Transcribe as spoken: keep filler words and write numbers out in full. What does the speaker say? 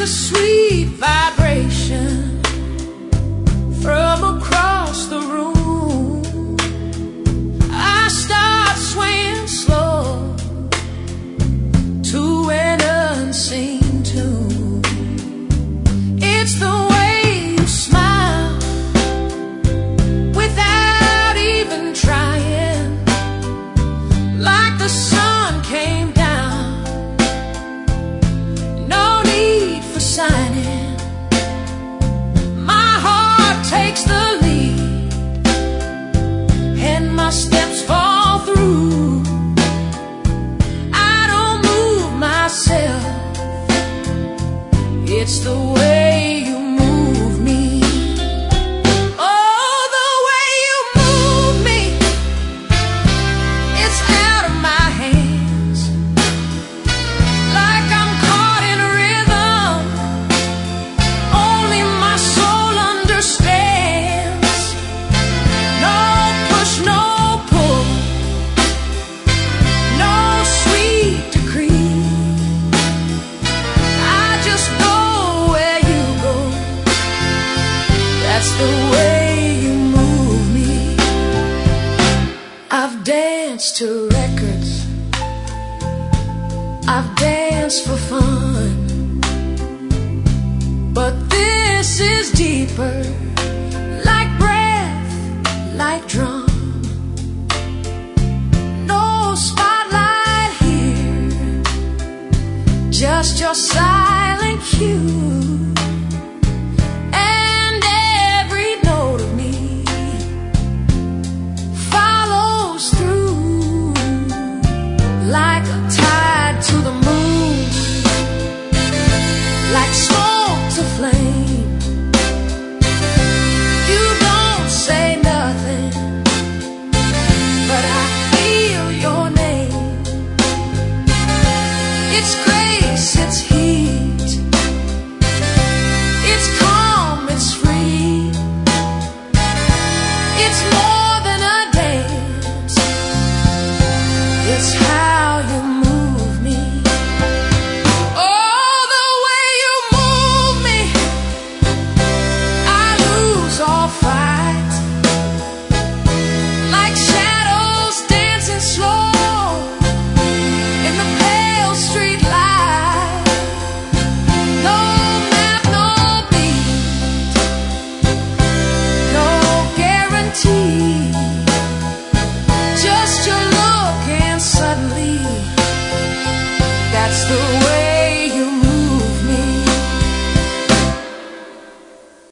sweet vibration from across the room. I start swaying slow to an unseen tune. It's the way you smile without even trying, like the sun came down. No need for signing. My heart takes the lead and my steps fall through. I don't move myself, it's the way you move me. Oh, the way you move me, it's out of my hands, like I'm caught in a rhythm only my soul understands. No push, no pull, no sweet decree. I just go where you go. That's the way you move me. I've danced to records, I've danced for fun, but this is deeper, like breath, like drum. No spotlight here, just your silent cue. And every note of me follows through, like a tide to the moon, like smoke to flame. You don't say nothing, but I feel your name. It's